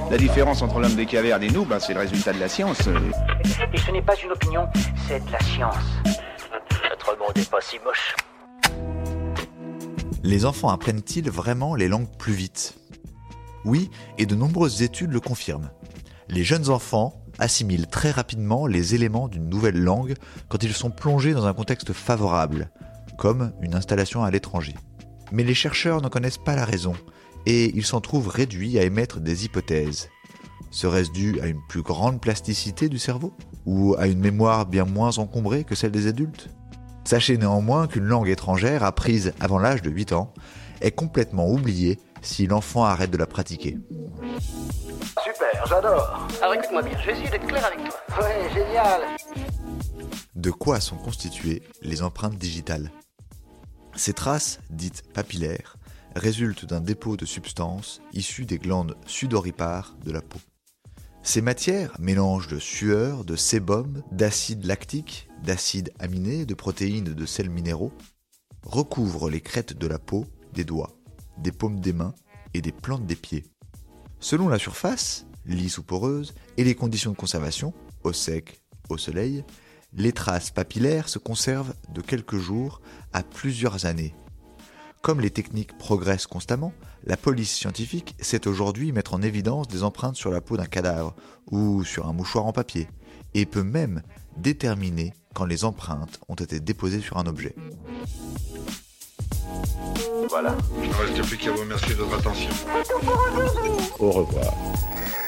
La différence entre l'homme des cavernes et nous, c'est le résultat de la science. Et ce n'est pas une opinion, c'est de la science. Notre monde n'est pas si moche. Les enfants apprennent-ils vraiment les langues plus vite ? Oui, et de nombreuses études le confirment. Les jeunes enfants assimilent très rapidement les éléments d'une nouvelle langue quand ils sont plongés dans un contexte favorable, comme une installation à l'étranger. Mais les chercheurs n'en connaissent pas la raison, et ils s'en trouvent réduits à émettre des hypothèses. Serait-ce dû à une plus grande plasticité du cerveau ? Ou à une mémoire bien moins encombrée que celle des adultes ? Sachez néanmoins qu'une langue étrangère apprise avant l'âge de 8 ans est complètement oubliée si l'enfant arrête de la pratiquer. Super, j'adore. Alors écoute-moi bien, je vais essayer d'être clair avec toi. Ouais, génial. De quoi sont constituées les empreintes digitales ? Ces traces, dites papillaires, résultent d'un dépôt de substances issues des glandes sudoripares de la peau. Ces matières, mélanges de sueur, de sébum, d'acide lactique, d'acides aminés, de protéines, de sels minéraux, recouvrent les crêtes de la peau, des doigts, des paumes des mains et des plantes des pieds. Selon la surface, lisse ou poreuse, et les conditions de conservation, au sec, au soleil, les traces papillaires se conservent de quelques jours à plusieurs années. Comme les techniques progressent constamment, la police scientifique sait aujourd'hui mettre en évidence des empreintes sur la peau d'un cadavre ou sur un mouchoir en papier, et peut même déterminer quand les empreintes ont été déposées sur un objet. Voilà. Il ne reste plus qu'à vous remercier de votre attention. Au revoir.